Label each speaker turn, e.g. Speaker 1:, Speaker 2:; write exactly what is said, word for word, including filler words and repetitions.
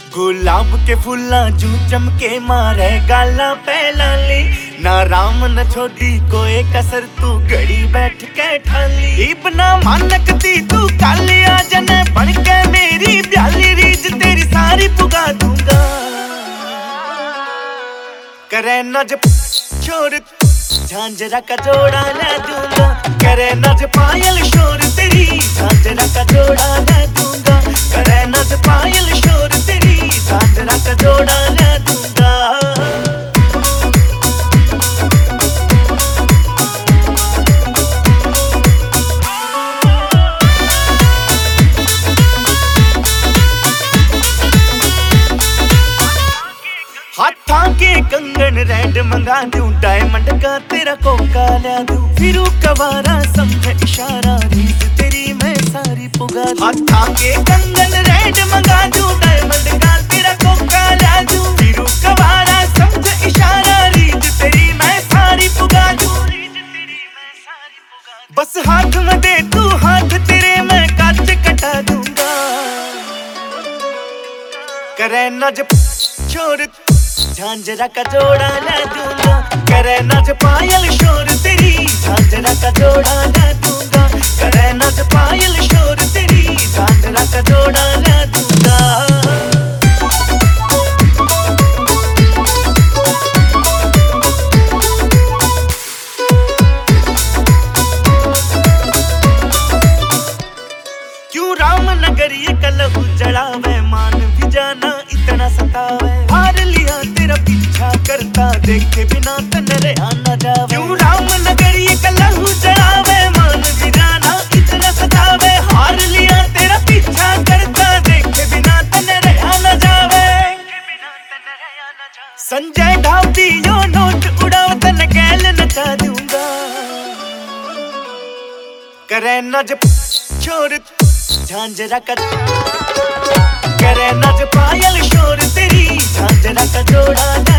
Speaker 1: गुलाब के फूला जू चमके मारे गाला पहलाली ना राम न छोड़ी कोई कसर तू गड़ी बैठ के ठाली इबना मानक दी तू काली आ जने बन के मेरी प्याली रीज तेरी सारी पुगा दूंगा करे नज शोर झांझरा का जोड़ा ले दूंगा करे नज पायल शोर तेरी झांझरा का जोड़ा ले दूंगा करे नज पायल शोर तेरी झांझरा का जोड़ा ले दूंगा। हाथा के कंगन रेड मंगा दूं डायमंड का तेरा कोका ला दूं फिरू कवारा समझे इशारा रीत तेरी मैं सारी पुगा दूं। हाथा के कंगन रेड मंगा दूं डायमंड का तेरा कोका ला दूं फिरू कवारा समझे इशारा रीत तेरी मैं सारी पुगा दूं। बस हाथ में दे तू हाथ तेरे मैं कांच कटा दूंगा करे नज शोर झांझरा का जोड़ा ले दूंगा करे नज पायल शोर तेरी झांझरा का जोड़ा ले दूंगा करे नज पायल शोर तेरी झांझरा का जोड़ा ले दूंगा। क्यों रामनगर ये कलहू जड़ावे मान भी जाना इतना सतावे हार लिया तेरा पीछा करता देखे बिना तनरे आना जावे। क्यों रामनगर ये कलहू जड़ावे मान भी जाना इतना सतावे हार लिया तेरा पीछा करता देखे बिना तनरे आना जावे। संजय ढाबी यो नोट उड़ाव तन कैल नचा दूंगा करे नज शोर झांझरा का करे नज पायल शोर तेरी झांझरा का जोड़ा